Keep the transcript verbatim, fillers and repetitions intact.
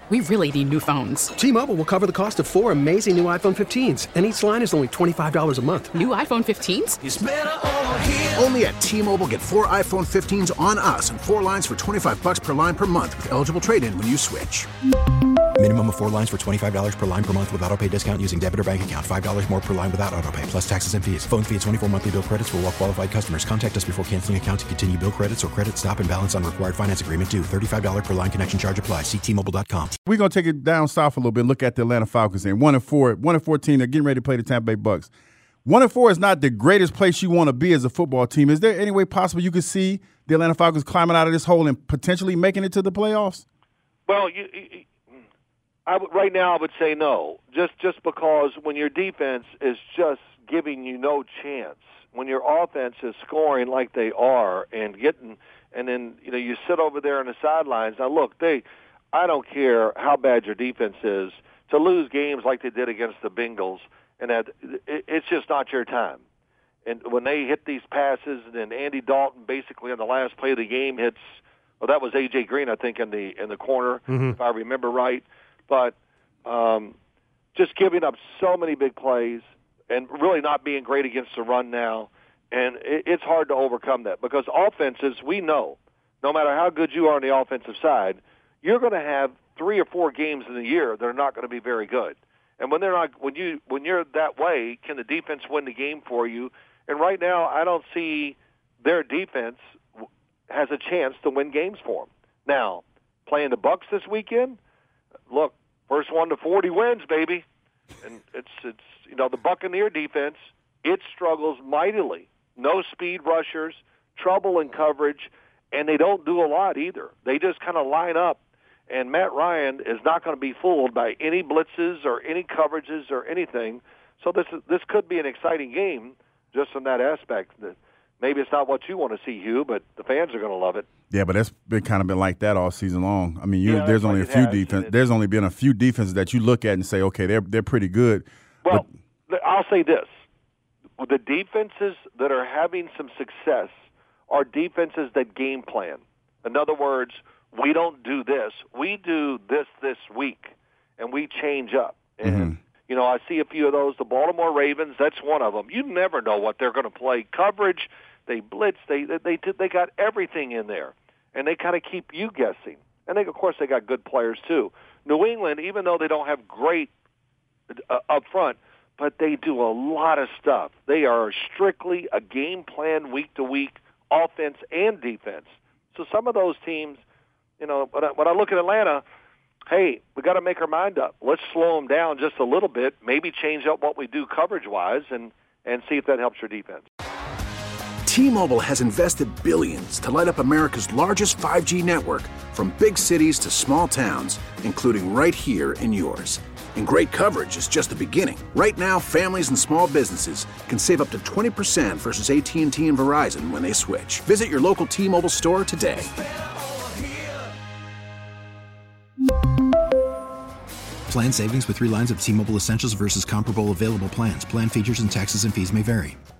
We really need new phones. T-Mobile will cover the cost of four amazing new iPhone fifteens, and each line is only twenty-five dollars a month. New iPhone fifteens? It's better over here. Only at T-Mobile, get four iPhone fifteens on us and four lines for twenty-five dollars per line per month with eligible trade-in when you switch. Minimum of four lines for twenty-five dollars per line per month with autopay discount using debit or bank account. five dollars more per line without autopay, plus taxes and fees. Phone fee at twenty-four monthly bill credits for well-qualified customers. Contact us before canceling account to continue bill credits or credit stop and balance on required finance agreement due. thirty-five dollars per line connection charge applies. See T Mobile dot com. We're going to take it down south a little bit, look at the Atlanta Falcons. And one and four, one and fourteen, they're getting ready to play the Tampa Bay Bucks. One and four is not the greatest place you want to be as a football team. Is there any way possible you could see the Atlanta Falcons climbing out of this hole and potentially making it to the playoffs? Well, you, you, I would, right now I would say no, just just because when your defense is just giving you no chance, when your offense is scoring like they are and getting, and then you know you sit over there on the sidelines. Now look, they, I don't care how bad your defense is, to lose games like they did against the Bengals, and that it, it's just not your time. And when they hit these passes, and then Andy Dalton basically on the last play of the game hits, well, that was A J Green, I think, in the in the corner, mm-hmm. if I remember right. But um, just giving up so many big plays and really not being great against the run now, and it, it's hard to overcome that because offenses, we know, no matter how good you are on the offensive side, you're going to have three or four games in the year that are not going to be very good. And when they're not, when you when you're that way, can the defense win the game for you? And right now, I don't see their defense has a chance to win games for them. Now, playing the Bucs this weekend, look, first one to forty wins, baby. And it's it's you know the Buccaneer defense, it struggles mightily. No speed rushers, trouble in coverage, and they don't do a lot either. They just kind of line up. And Matt Ryan is not going to be fooled by any blitzes or any coverages or anything. So this is, this could be an exciting game just from that aspect. Maybe it's not what you want to see, Hugh, but the fans are going to love it. Yeah, but that's been kind of been like that all season long. I mean, you, yeah, there's only a few has, defense. There's only been a few defenses that you look at and say, okay, they're they're pretty good. Well, but, I'll say this: the defenses that are having some success are defenses that game plan. In other words, we don't do this. We do this this week, and we change up. And, mm-hmm. you know, I see a few of those. The Baltimore Ravens, that's one of them. You never know what they're going to play. Coverage, they blitz, they they they got everything in there, and they kind of keep you guessing. And, they, of course, they got good players, too. New England, even though they don't have great uh, up front, but they do a lot of stuff. They are strictly a game plan week-to-week, offense and defense. So some of those teams, you know, when I, when I look at Atlanta, hey, we got to make our mind up. Let's slow them down just a little bit, maybe change up what we do coverage-wise, and, and see if that helps your defense. T-Mobile has invested billions to light up America's largest five G network, from big cities to small towns, including right here in yours. And great coverage is just the beginning. Right now, families and small businesses can save up to twenty percent versus A T and T and Verizon when they switch. Visit your local T-Mobile store today. Plan savings with three lines of T-Mobile Essentials versus comparable available plans. Plan features and taxes and fees may vary.